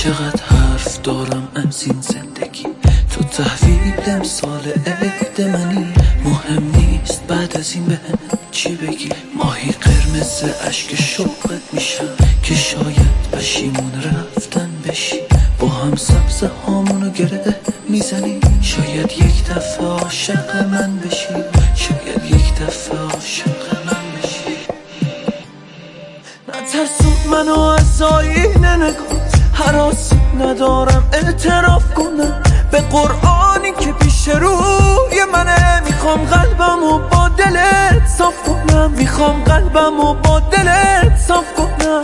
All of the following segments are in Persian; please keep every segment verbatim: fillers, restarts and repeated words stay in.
چقدر حرف دارم از این زندگی، تو تحویل امسال عید منی. مهم نیست بعد از این به چی بگی، ماهی قرمز عشق شوقت میشم که شاید پشیمون رفتن بشی. با هم سبز هامونو گره میزنی، شاید یک دفعه عاشق من بشی، شاید یک دفعه عاشق من بشی. نترسون منو از آینه نگاه، هراس ندارم اعتراف کنم به قرآنی که پیش روی منه. میخوام قلبمو با دلت صاف کنم، میخوام قلبمو با دلت صاف کنم.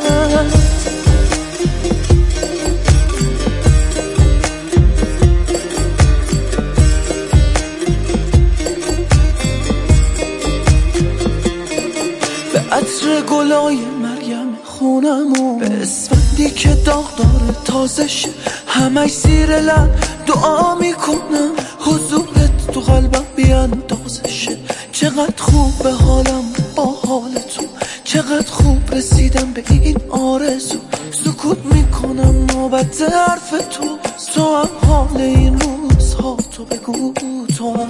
به عطر گلای مریم خونمو، به اسفندی که داغ داره تازه شه، همش زیر لب دعا میکنم حضورت تو قلبم بیاندازه شه. چقدر خوب به حالم با حال تو، چقدر خوب رسیدم به این آرزو. سکوت میکنم نوبت حرف تو، تو هم حال این روزها تو بگو تو هم.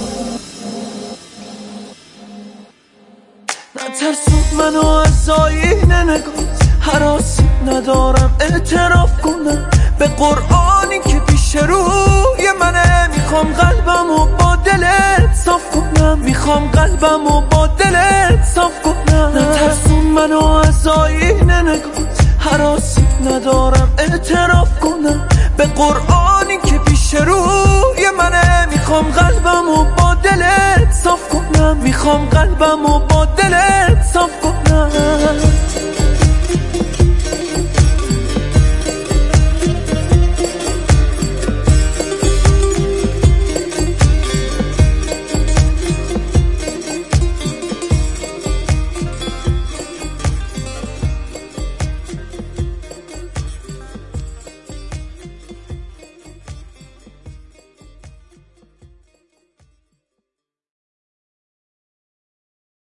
نترسون منو از آینه نگاه، هراس ندارم اعتراف کنم به قرآنی که پیش روی منه. میخوام قلبمو با دلت صاف کنم، میخوام قلبمو با دلت صاف کنم. نترسون منو از آینه نگاه، هراس ندارم اعتراف کنم به قرآنی که پیش روی منه. میخوام قلبمو با دلت صاف کنم، میخوام قلبمو با دلت صاف کنم.